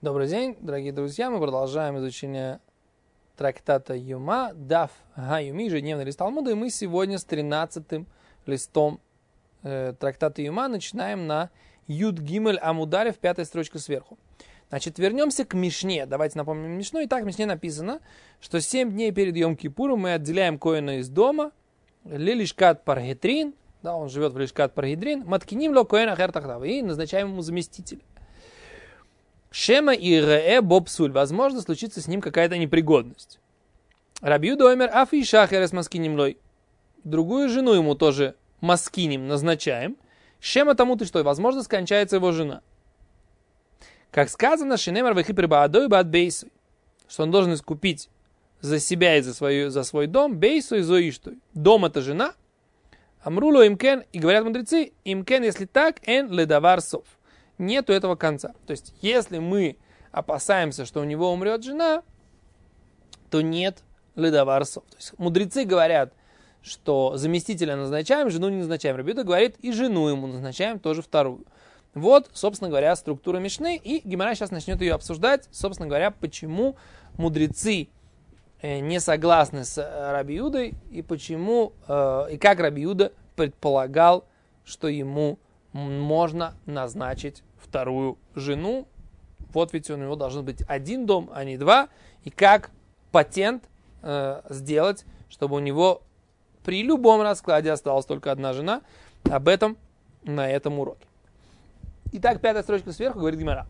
Добрый день, дорогие друзья. Мы продолжаем изучение трактата Юма, Даф Га-Юми, ежедневный лист Талмуда. И мы сегодня с 13-м листом трактата Юма начинаем на Юд Гимель Амударев, 5-я строчка сверху. Значит, вернемся к Мишне. Давайте напомним Мишну. Итак, в Мишне написано, что 7 дней перед Йом-Кипуром мы отделяем коэна из дома, лилишкат паргетрин, да, он живет в лишкат паргетрин, маткиним ло коэна хертахтав, и назначаем ему заместителя. Шема и Рэ Бобсуль. Возможно, случится с ним какая-то непригодность. Раби Юда омер афи шахерес маскиним лой. Другую жену ему тоже маскиним назначаем. Шема тому-то что? Возможно, скончается его жена. Как сказано, шинемар вехи прибаадой бад бейсой. Что он должен искупить за себя и за свой дом бейсой зоиштой. Дом это жена. Амруло имкен. И говорят мудрецы, имкен, если так, эн ледавар сов. Нету этого конца. То есть, если мы опасаемся, что у него умрет жена, то нет ледаварсов. То есть, мудрецы говорят, что заместителя назначаем, жену не назначаем. Раби Юда говорит, и жену ему назначаем, тоже вторую. Вот, собственно говоря, структура Мишны. И Гемара сейчас начнет ее обсуждать, собственно говоря, почему мудрецы не согласны с Раби Юдой, и почему, и как Раби Юда предполагал, что ему можно назначить вторую жену. Вот ведь у него должен быть один дом, а не два. И как патент сделать, чтобы у него при любом раскладе осталась только одна жена. Об этом на этом уроке. Итак, 5-я строчка сверху говорит Гемара.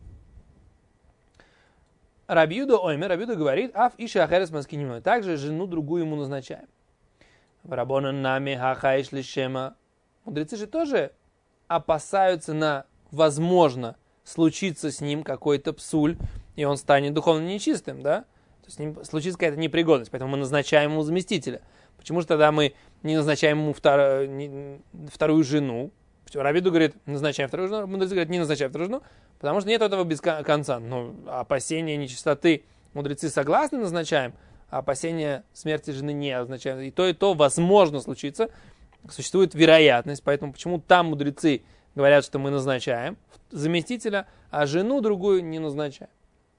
Раби Юда оймер, Раби Юда говорит, аф иша ахерес маскиним. Также жену другую ему назначаем. Варабонан нами хахаиш лишема. Мудрецы же тоже опасаются на, возможно, случится с ним какой-то псуль, и он станет духовно нечистым, да? То есть с ним случится какая-то непригодность, поэтому мы назначаем ему заместителя. Почему же тогда мы не назначаем ему вторую жену? Раби Юда говорит, назначаем вторую жену, мудрецы говорят, не назначаем вторую жену, потому что нет этого без конца. Но опасения нечистоты мудрецы согласны, назначаем, а опасения смерти жены не означаем. И то, возможно, случится. Существует вероятность, поэтому почему там мудрецы говорят, что мы назначаем заместителя, а жену другую не назначаем.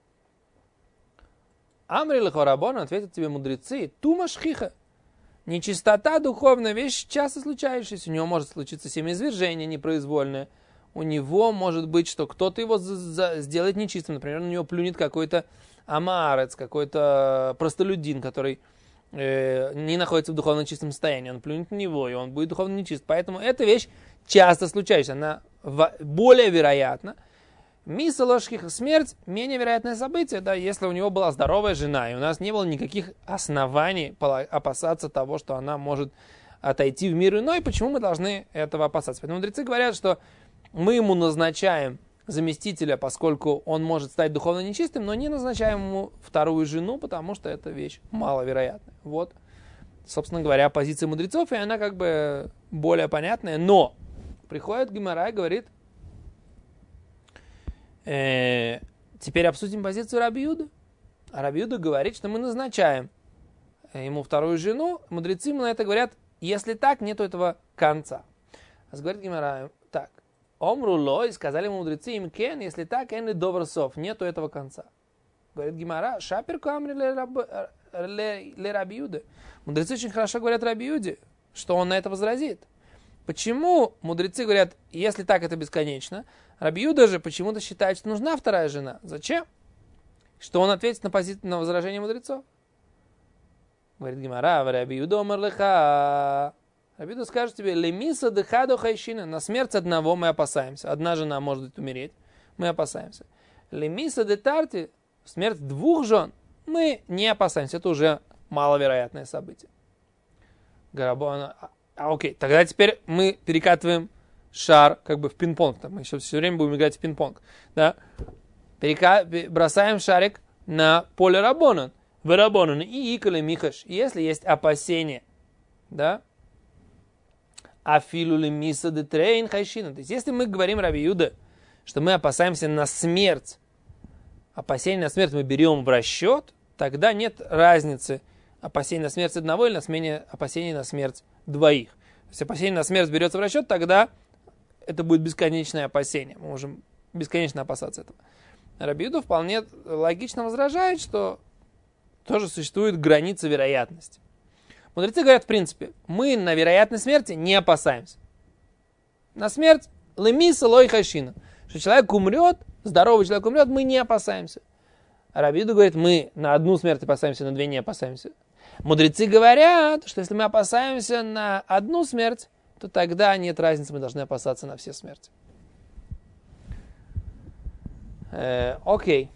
Амри лехорабон, ответят тебе мудрецы, тума шхиха. Нечистота духовная вещь часто случающаяся. У него может случиться семяизвержение непроизвольное. У него может быть, что кто-то его сделает нечистым. Например, на него плюнет какой-то амаарец, какой-то простолюдин, который не находится в духовно чистом состоянии, он плюнет на него, и он будет духовно нечист. Поэтому эта вещь часто случающаяся, она более вероятна. Миса ложких смерть менее вероятное событие, да, если у него была здоровая жена, и у нас не было никаких оснований опасаться того, что она может отойти в мир иной, почему мы должны этого опасаться? Поэтому мудрецы говорят, что мы ему назначаем заместителя, поскольку он может стать духовно нечистым, но не назначаем ему вторую жену, потому что эта вещь маловероятная. Вот, собственно говоря, позиция мудрецов, и она как бы более понятная, но приходит Гемара и говорит, теперь обсудим позицию Раби Юды. А Раби Юда говорит, что мы назначаем ему вторую жену, мудрецы ему на это говорят, если так, нету этого конца. А говорит Гемара, так, Омру лой, сказали ему мудрецы, им кен, если так, эн и добросов, нету этого конца. Говорит Гемара, шаперку амри ле Раби Юде. Мудрецы очень хорошо говорят Раби Юде, что он на это возразит. Почему мудрецы говорят, если так, это бесконечно? Раби Юда же почему-то считает, что нужна вторая жена. Зачем? Что он ответит на возражение мудрецов? Говорит Гемара, Раби Юда омер леха. Раби Юда скажет тебе, лемиса дехадо хайшина, на смерть одного мы опасаемся. Одна жена может умереть, мы опасаемся. Лемиса де тарти, смерть двух жен, мы не опасаемся. Это уже маловероятное событие. Гарабона, окей, тогда теперь мы перекатываем шар как бы в пинг-понг. Мы еще все время будем играть в пинг-понг. Да? Бросаем шарик на поле Рабонан. В Рабонан и Икале Михаш. Если есть опасения, да, афилули миса де трейн хайшина. То есть, если мы говорим Раби Юда, что мы опасаемся на смерть, опасения на смерть мы берем в расчет, тогда нет разницы опасений на смерть одного или опасений на смерть двоих. Если опасение на смерть берется в расчет, тогда это будет бесконечное опасение. Мы можем бесконечно опасаться этого. Раби Иуда вполне логично возражает, что тоже существует граница вероятности. Мудрецы говорят, в принципе, мы на вероятность смерти не опасаемся. На смерть лемиса лой хашина. Что человек умрет, здоровый человек умрет, мы не опасаемся. А Раби Иуда говорит, мы на одну смерть опасаемся, на две не опасаемся. Мудрецы говорят, что если мы опасаемся на одну смерть, то тогда нет разницы, мы должны опасаться на все смерти. Окей.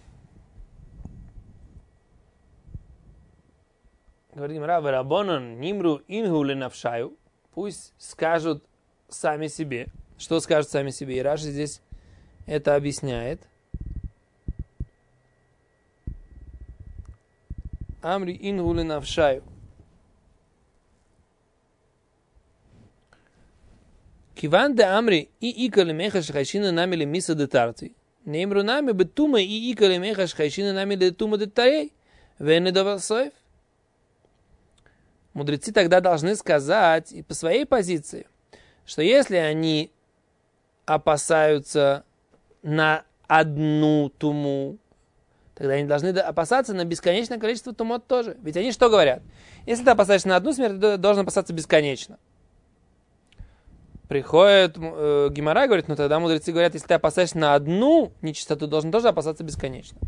Говорит Гемара, «Варабонан нимру ингу ленавшаю». Пусть скажут сами себе. Что скажут сами себе? И Раши здесь это объясняет. Амри ингу ленавшаю. Киван де амри и ика лемеха шхайшина нами лемиса де тарти. Неймру нами бетума и ика лемеха шхайшина нами летума де тарей. Вене давасоев. Мудрецы тогда должны сказать и по своей позиции, что если они опасаются на одну туму, тогда они должны опасаться на бесконечное количество тумот тоже. Ведь они что говорят? Если ты опасаешься на одну смерть, ты должен опасаться бесконечно. Приходит Гемара и говорит, ну тогда мудрецы говорят, если ты опасаешься на одну нечистоту, ты должен тоже опасаться бесконечно.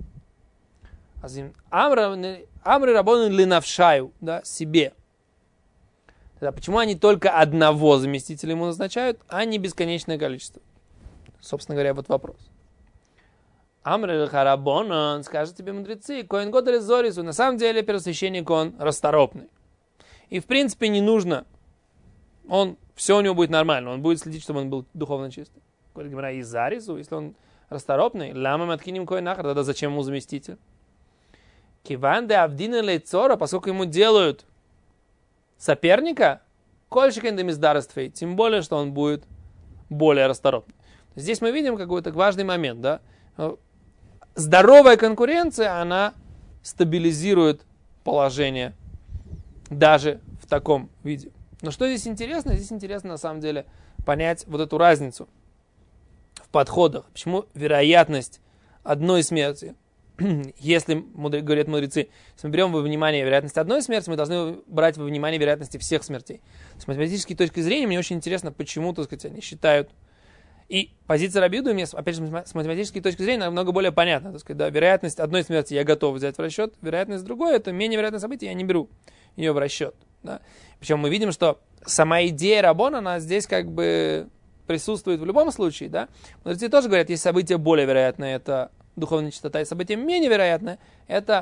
Амры рабону ленавшаю, да, себе. Тогда почему они только одного заместителя ему назначают, а не бесконечное количество? Собственно говоря, вот вопрос. Амры харабонан, скажут тебе мудрецы, коэн годер зорису, на самом деле первосвященник он расторопный. И в принципе не нужно, все у него будет нормально, он будет следить, чтобы он был духовно чистый. Говорит Гемара, и зарису, если он расторопный, лама маткиним коэн нахар, тогда зачем ему заместитель? Киван де авдина лейцора, поскольку ему делают соперника, тем более, что он будет более расторопный. Здесь мы видим какой-то важный момент, да? Здоровая конкуренция, она стабилизирует положение даже в таком виде. Но что здесь интересно? Здесь интересно на самом деле понять вот эту разницу в подходах. Почему вероятность одной смерти, если, говорят мудрецы, если мы берем во внимание вероятность одной смерти, мы должны брать во внимание вероятности всех смертей. С математической точки зрения мне очень интересно, почему, так сказать, они считают. И позиция Раби Иуды мне, опять же, с математической точки зрения намного более понятна. Так сказать, да, вероятность одной смерти я готов взять в расчет, вероятность другой, это менее вероятное событие, я не беру ее в расчет. Да. Причем мы видим, что сама идея Раббона, она здесь как бы присутствует в любом случае. Да. Мудрецы тоже говорят, есть событие более вероятное, это духовная чистота, и событие менее вероятное, это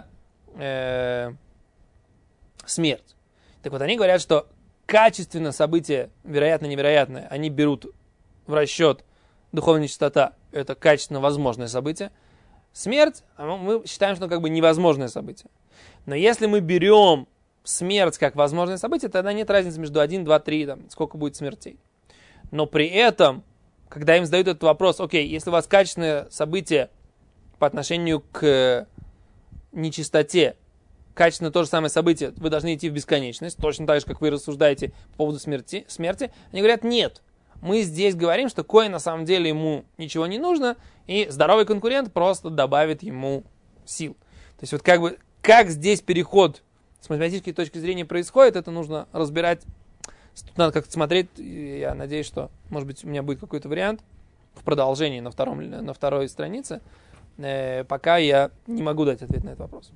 смерть. Так вот, они говорят, что качественно событие вероятно-невероятное, они берут в расчет духовная чистота, это качественно возможное событие. Смерть, мы считаем, что как бы невозможное событие. Но если мы берем смерть как возможное событие, тогда нет разницы между 1, 2, 3, там, сколько будет смертей. Но при этом, когда им задают этот вопрос, окей, если у вас качественное событие по отношению к нечистоте, качественно то же самое событие, вы должны идти в бесконечность, точно так же, как вы рассуждаете по поводу смерти. Они говорят, нет. Мы здесь говорим, что коэн на самом деле ему ничего не нужно, и здоровый конкурент просто добавит ему сил. То есть вот как здесь переход с математической точки зрения происходит, это нужно разбирать. Тут надо как-то смотреть, я надеюсь, что, может быть, у меня будет какой-то вариант в продолжении на второй странице. Пока я не могу дать ответ на этот вопрос.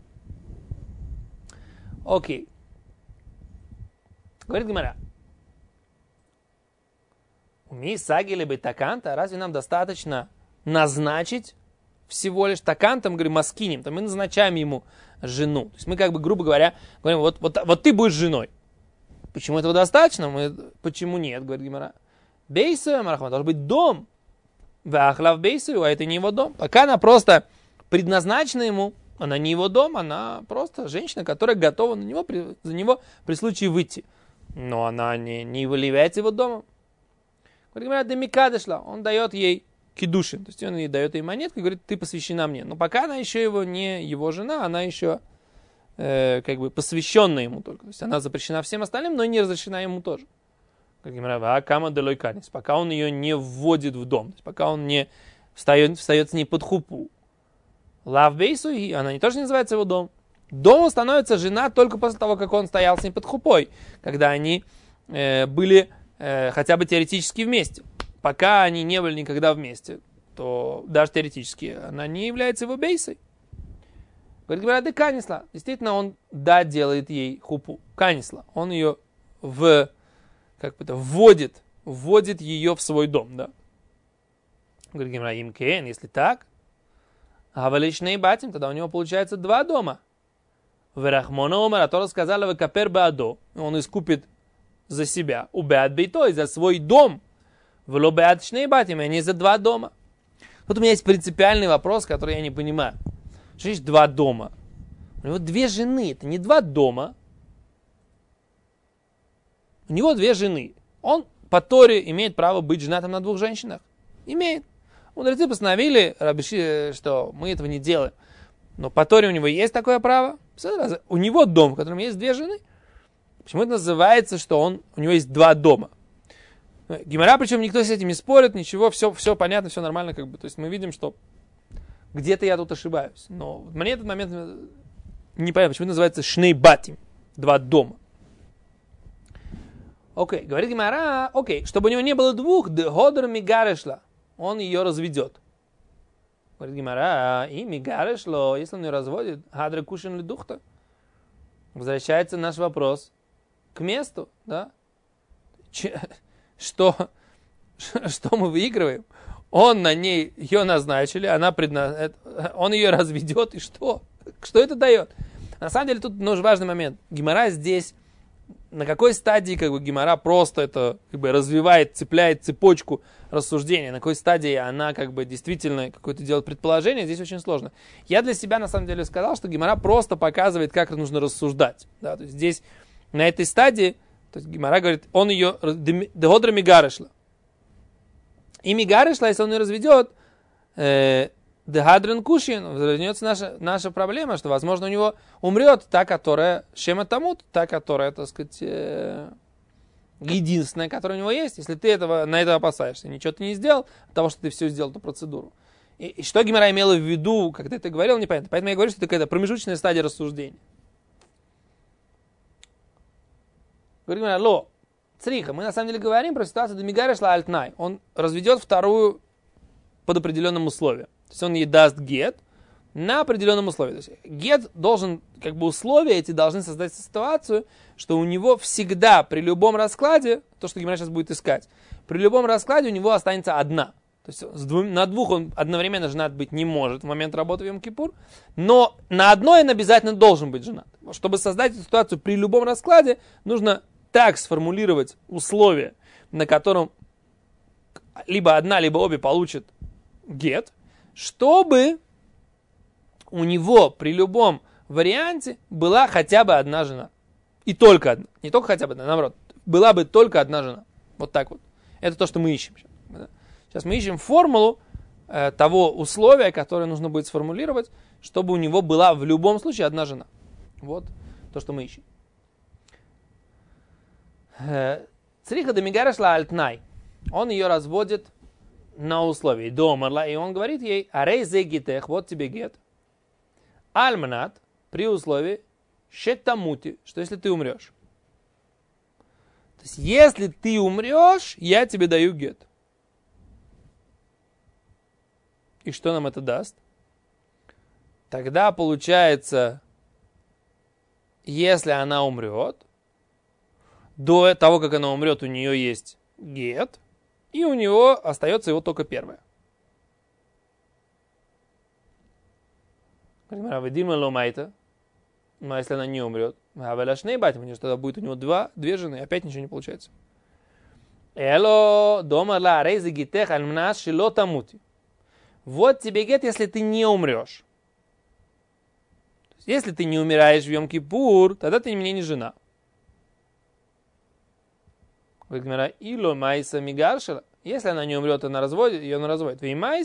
Окей. Говорит Гемара. Уми сагили бы таканта, разве нам достаточно назначить всего лишь такантом, говорим, маскинем, то мы назначаем ему жену. То есть мы как бы, грубо говоря, говорим, вот ты будешь женой. Почему этого достаточно? Почему нет, говорит Гемара. Бейсу, Марахма, должен быть дом. Вахлав бейсу, а это не его дом. Пока она просто предназначена ему, она не его дом, она просто женщина, которая готова за него при случае выйти. Но она не является его домом. Говорит, да Микада шла, он дает ей кидушин, то есть он ей дает ей монетку и говорит, ты посвящена мне. Но пока она еще не его жена, она еще как бы посвященная ему только. То есть она запрещена всем остальным, но не разрешена ему тоже. Как говорят, пока он ее не вводит в дом, то есть пока он не встает с ней под хупу. Лав бейсуи, она не тоже не называется его дом. Домом становится жена только после того, как он стоял с ней под хупой, когда они были хотя бы теоретически вместе. Пока они не были никогда вместе, то даже теоретически она не является его бейсой. Говорит, да канисла. Действительно, он, да, делает ей хупу. Канисла. Он ее вводит ее в свой дом, да. Говорит, им кен, если так, авалишней батим, тогда у него получается два дома. Верахмона умер, а Тора сказала, векапер баадо, он искупит за себя, убеат бейтой, за свой дом, вло беат шней батим, а не за два дома. Тут у меня есть принципиальный вопрос, который я не понимаю. Что есть два дома? У него две жены, это не два дома. У него две жены. Он по Торе имеет право быть женатым на двух женщинах. Имеет. Мудрецы постановили, что мы этого не делаем. Но по Торе у него есть такое право. У него дом, в котором есть две жены. Почему это называется, что у него есть два дома? Гемара, причем никто с этим не спорит, ничего, все понятно, все нормально. То есть мы видим, что где-то я тут ошибаюсь. Но мне этот момент не понятно, почему это называется шней батим, два дома. Окей, говорит Гемара, чтобы у него не было двух, дходр мигарешла, он ее разведет. Говорит Гемара, и мигарешло, если он ее разводит, хадра кушен ли духта. Возвращается наш вопрос к месту, да? Что мы выигрываем? Он на ней, ее назначили, он ее разведет, и что? Что это дает? На самом деле тут важный момент. Гемара здесь, на какой стадии Гемара просто это развивает, цепляет цепочку рассуждения, на какой стадии она действительно какое-то делает предположение, здесь очень сложно. Я для себя на самом деле сказал, что Гемара просто показывает, как нужно рассуждать. Да? То есть здесь на этой стадии, то есть Гемара говорит, он ее дегодра мигарешла. И мигарешла, если он ее разведет, дехадрен кушин, вернется наша проблема, что, возможно, у него умрет та, которая шема тамут, та, которая, так сказать, единственная, которая у него есть. Если ты на это опасаешься, ничего ты не сделал, от того, что ты все сделал, эту процедуру. И что Гемара имела в виду, когда это говорил, непонятно. Поэтому я говорю, что это какая-то промежуточная стадия рассуждения. Говорит Гемара, цриха, мы на самом деле говорим про ситуацию Демигарешла альтнай. Он разведет вторую под определенным условием. То есть он ей даст гет на определенном условии. То есть гет должен, условия эти должны создать ситуацию, что у него всегда при любом раскладе, то, что Гемара сейчас будет искать, при любом раскладе у него останется одна. То есть на двух он одновременно женат быть не может в момент работы в Йом-Кипур, но на одной он обязательно должен быть женат. Чтобы создать эту ситуацию при любом раскладе, нужно так сформулировать условия, на котором либо одна, либо обе получат гет, чтобы у него при любом варианте была хотя бы одна жена. И только одна. Не только хотя бы одна, наоборот. Была бы только одна жена. Вот так вот. Это то, что мы ищем. Сейчас мы ищем формулу того условия, которое нужно будет сформулировать, чтобы у него была в любом случае одна жена. Вот то, что мы ищем. Цриха демигарешла альтнай. Он ее разводит на условии. Домерла. И он говорит ей, арей зе гитех, вот тебе гет. Альманат, при условии, шеттамути, что если ты умрешь. То есть, если ты умрешь, я тебе даю гет. И что нам это даст? Тогда получается, если она умрет, до того, как она умрет, у нее есть гет, и у него остается его только первое. Но если она не умрет, тогда будет у него две жены, опять ничего не получается. Вот тебе гет, если ты не умрешь. Если ты не умираешь в Йом-Кипур, тогда ты мне не жена. Если она не умрет, она разводит, ее разводит.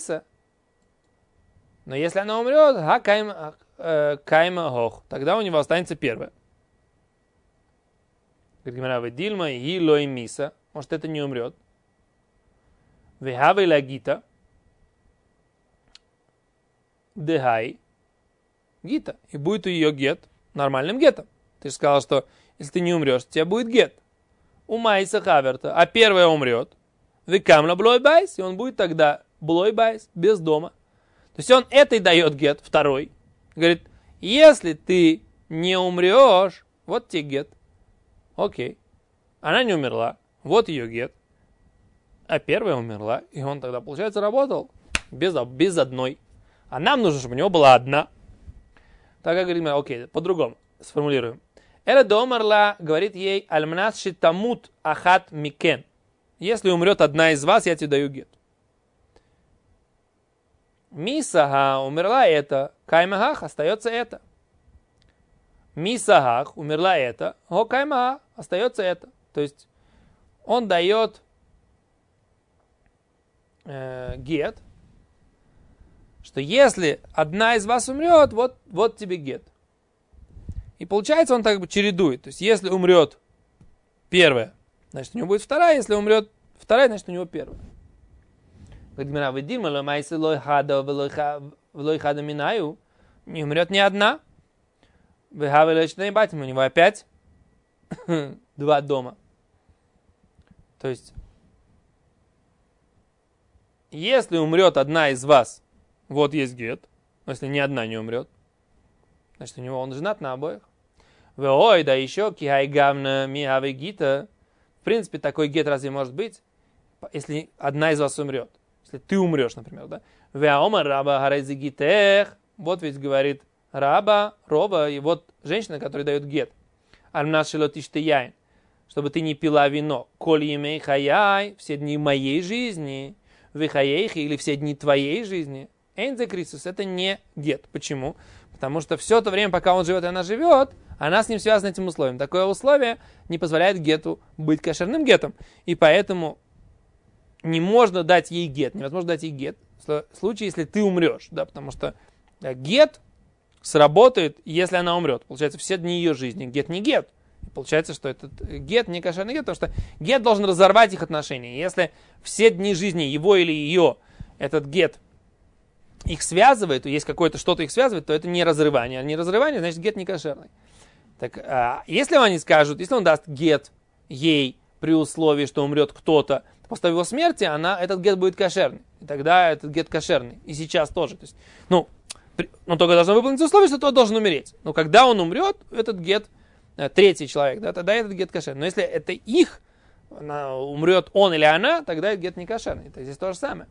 Но если она умрет, кайма хох, тогда у него останется первое. Может, это не умрет. Дехай, гита. И будет у ее гет нормальным гетом. Ты же сказал, что если ты не умрешь, у тебя будет гет. У Майса Хаверта. А первая умрет. Викамла блой байс. И он будет тогда блой байс, без дома. То есть он этой дает гет, второй. Говорит, если ты не умрешь, вот тебе гет. Окей. Она не умерла. Вот ее гет. А первая умерла. И он тогда, получается, работал без одной. А нам нужно, чтобы у него была одна. Так как говорит, окей, по-другому сформулируем. Эля домарла говорит ей, альмнас шитамут ахат микен. Если умрет одна из вас, я тебе даю гет. Мисага умерла это, каймагах остается это. Мисагах умерла это, о каймагах остается это. То есть он дает гет, что если одна из вас умрет, вот тебе гет. И получается, он так бы чередует. То есть если умрет первая, значит у него будет вторая, если умрет вторая, значит у него первая. Не умрет ни одна. У него опять два дома. То есть, если умрет одна из вас, вот есть гет. Но если ни одна не умрет, значит у него он женат на обоих. Ой, да еще кихайгавна миавы гита. В принципе, такой гет разве может быть, если одна из вас умрет? Если ты умрешь, например, да? Вот ведь говорит раба, роба, и вот женщина, которая дает гет. Чтобы ты не пила вино. Коль емей хаяй, все дни моей жизни, вихаейхи, или все дни твоей жизни. Эйнзе крисус, это не гет. Почему? Потому что все то время, пока он живет и она живет, она с ним связана этим условием. Такое условие не позволяет гету быть кошерным гетом. И поэтому не можно дать ей гет, невозможно дать ей гет в случае, если ты умрешь, да, потому что гет сработает, если она умрет. Получается, все дни ее жизни. Гет не гет. И получается, что этот гет не кошерный гет, потому что гет должен разорвать их отношения. Если все дни жизни его или ее этот гет их связывает, то есть какое-то что-то их связывает, то это не разрывание. А не разрывание, значит, гет не кошерный. Так, если они скажут, если он даст гет ей при условии, что умрет кто-то, после его смерти этот гет будет кошерный. И тогда этот гет кошерный. И сейчас тоже. То есть, но только должно выполнить условие, что тот должен умереть. Но когда он умрет, этот гет, третий человек, да, тогда этот гет кошерный. Но если это их, умрет он или она, тогда этот гет не кошерный. То есть здесь то же самое.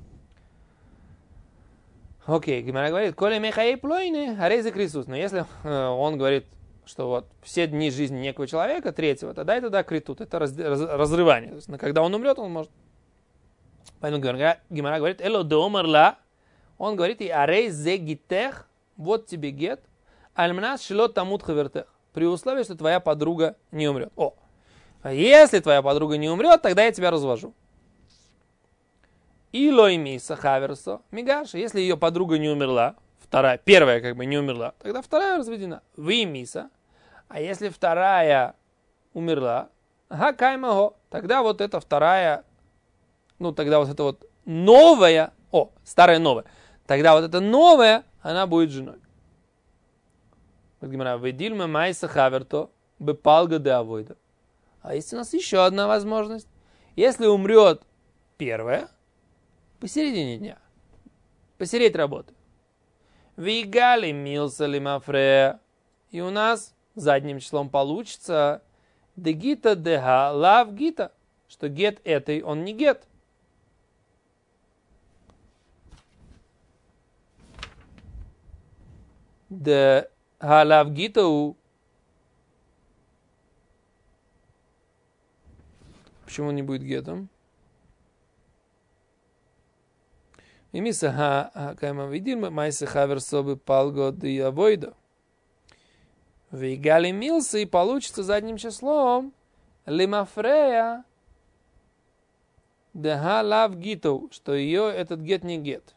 Окей, Гемара говорит, коли мехаей плойны, арейзе крисус. Но если он говорит, что вот все дни жизни некого человека, третьего, тогда это критут, это разрывание. То есть, когда он умрет, он может. Поэтому Гемара говорит, эло де омарла, он говорит, и арейзе гитех, вот тебе гет, альмнас шилот тамут хавертех, при условии, что твоя подруга не умрет. А если твоя подруга не умрет, тогда я тебя развожу. И лоймиса хаверсо мигаша. Если ее подруга не умерла, первая не умерла, тогда вторая разведена. Вимиса. А если вторая умерла, каймаго, тогда вот эта вторая, тогда вот это вот новая, старая новая, тогда вот эта новая, она будет женой. Ведильма майса хаверто бепалга де авойда. А есть у нас еще одна возможность. Если умрет первая, посередине дня, посередине работы. Вигали милса лимафрея. И у нас задним числом получится дегита дега лав гита, что гет этой, он не гет. Де галав гитау. Почему он не будет гетом? И миса кайма видим, майса хаверсобы палго де авойда. Вигали милса, и получится задним числом лимафрея дега лав гитау, что ее этот гет не гет.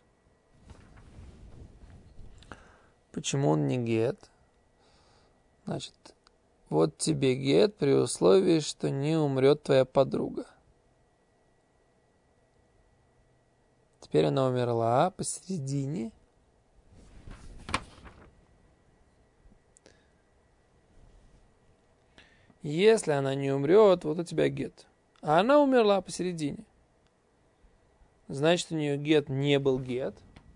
Почему он не гет? Значит, вот тебе гет при условии, что не умрет твоя подруга. Теперь она умерла посередине. Если она не умрет, вот у тебя гет. А она умерла посередине. Значит, у нее гет не был гет.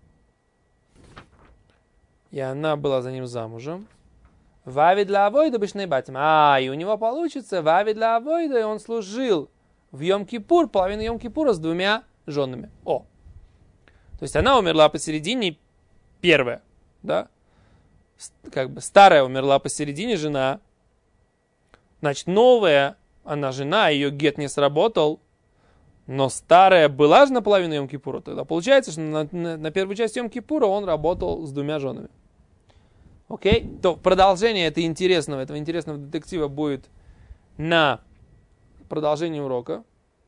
И она была за ним замужем. Вави для авойда бешней батим. И у него получится вави для авойда, и он служил в Йом-Кипур, половину Йом-Кипура с 2 женами. То есть она умерла посередине, первая, да? Как бы старая умерла посередине, жена. Значит, новая, она жена, ее гет не сработал, но старая была же наполовину Йом-Кипура. Тогда получается, что на первую часть Йом-Кипура он работал с 2 женами. Окей? То продолжение этого интересного детектива будет на продолжении урока.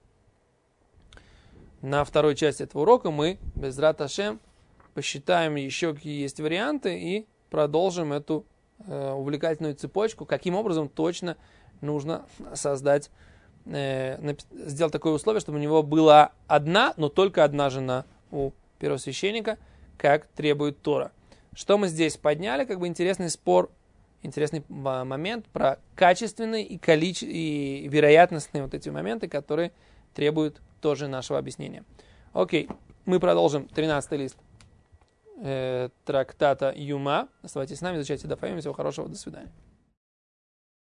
На второй части этого урока мы, безрат Ашем, посчитаем еще, какие есть варианты, и продолжим эту увлекательную цепочку, каким образом точно нужно создать, сделать такое условие, чтобы у него была одна, но только одна жена у первосвященника, как требует Тора. Что мы здесь подняли? Как бы интересный спор, интересный момент про качественные и вероятностные вот эти моменты, которые требуют тоже нашего объяснения. Окей, мы продолжим 13-й лист трактата Юма. Оставайтесь с нами, изучайте Даф Йоми. Всего хорошего, до свидания.